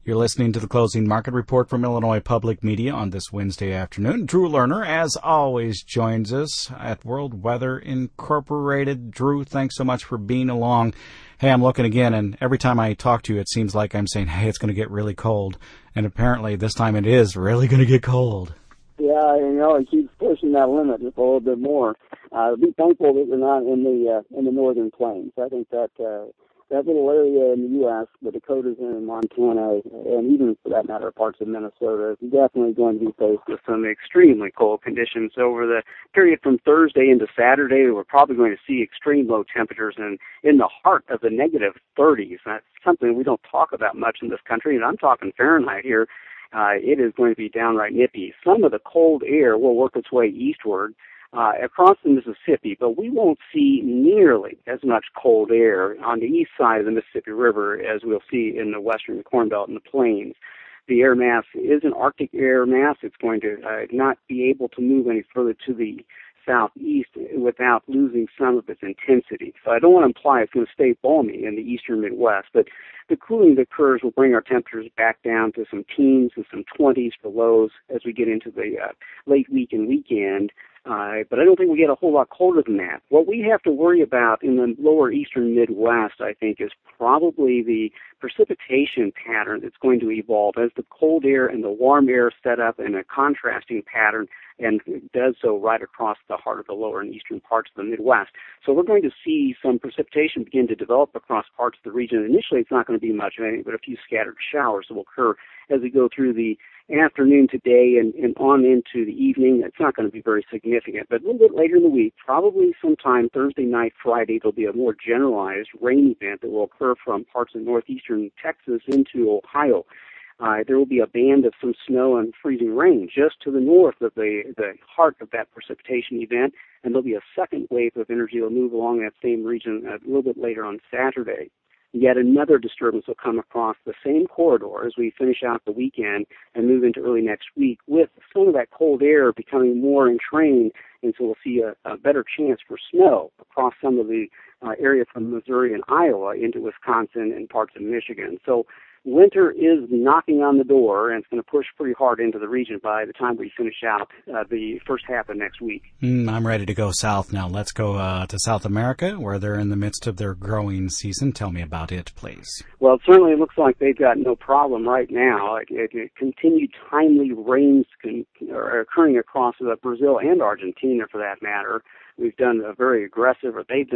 You're listening to the Closing Market Report from Illinois Public Media on this Wednesday afternoon. Drew Lerner, as always, joins us at World Weather Incorporated. Drew, thanks so much for being along. Hey, I'm looking again, and every time I talk to you, it seems like I'm saying, hey, it's going to get really cold. And apparently this time it is really going to get cold. Yeah, it keeps pushing that limit just a little bit more. Be thankful that we're not in the northern plains. I think that little area in the U.S., the Dakotas and Montana, and even for that matter, parts of Minnesota, is definitely going to be faced with some extremely cold conditions over the period from Thursday into Saturday. We're probably going to see extreme low temperatures and in the heart of the negative 30s. That's something we don't talk about much in this country, and I'm talking Fahrenheit here. It is going to be downright nippy. Some of the cold air will work its way eastward across the Mississippi, but we won't see nearly as much cold air on the east side of the Mississippi River as we'll see in the western Corn Belt and the plains. The air mass is an Arctic air mass. It's going to not be able to move any further to the southeast without losing some of its intensity. So I don't want to imply it's going to stay balmy in the eastern Midwest, but the cooling that occurs will bring our temperatures back down to some teens and some 20s for lows as we get into the late week and weekend. But I don't think we get a whole lot colder than that. What we have to worry about in the lower eastern Midwest, I think, is probably the precipitation pattern that's going to evolve as the cold air and the warm air set up in a contrasting pattern, and it does so right across the heart of the lower and eastern parts of the Midwest. So we're going to see some precipitation begin to develop across parts of the region. Initially, it's not going to be much of anything, but a few scattered showers that will occur as we go through the afternoon today and on into the evening. It's not going to be very significant, but a little bit later in the week, probably sometime Thursday night, Friday, there'll be a more generalized rain event that will occur from parts of northeastern Texas into Ohio. There will be a band of some snow and freezing rain just to the north of the heart of that precipitation event, and there'll be a second wave of energy that will move along that same region a little bit later on Saturday. Yet another disturbance will come across the same corridor as we finish out the weekend and move into early next week, with some of that cold air becoming more entrained, and so we'll see a better chance for snow across some of the area from Missouri and Iowa into Wisconsin and parts of Michigan. So winter is knocking on the door, and it's going to push pretty hard into the region by the time we finish out the first half of next week. I'm ready to go south now. Let's go to South America, where they're in the midst of their growing season. Tell me about it, please. Well, it certainly looks like they've got no problem right now. Continued timely rains are occurring across Brazil and Argentina, for that matter. They've done a very aggressive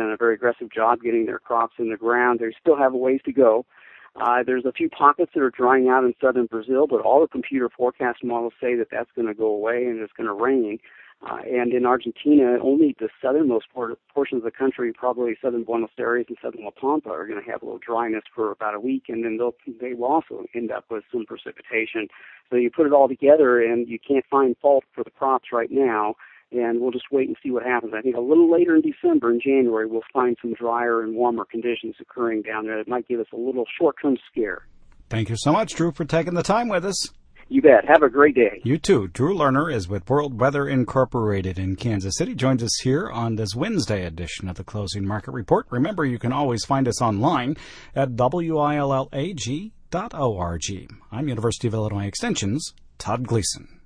job getting their crops in the ground. They still have a ways to go. There's a few pockets that are drying out in southern Brazil, but all the computer forecast models say that that's going to go away and it's going to rain. And in Argentina, only the southernmost portions of the country, probably southern Buenos Aires and southern La Pampa, are going to have a little dryness for about a week, and then they will also end up with some precipitation. So you put it all together, and you can't find fault for the crops right now. And we'll just wait and see what happens. I think a little later in December and January, we'll find some drier and warmer conditions occurring down there. It might give us a little short-term scare. Thank you so much, Drew, for taking the time with us. You bet. Have a great day. You too. Drew Lerner is with World Weather Incorporated in Kansas City. Joins us here on this Wednesday edition of the Closing Market Report. Remember, you can always find us online at willag.org. I'm University of Illinois Extension's Todd Gleason.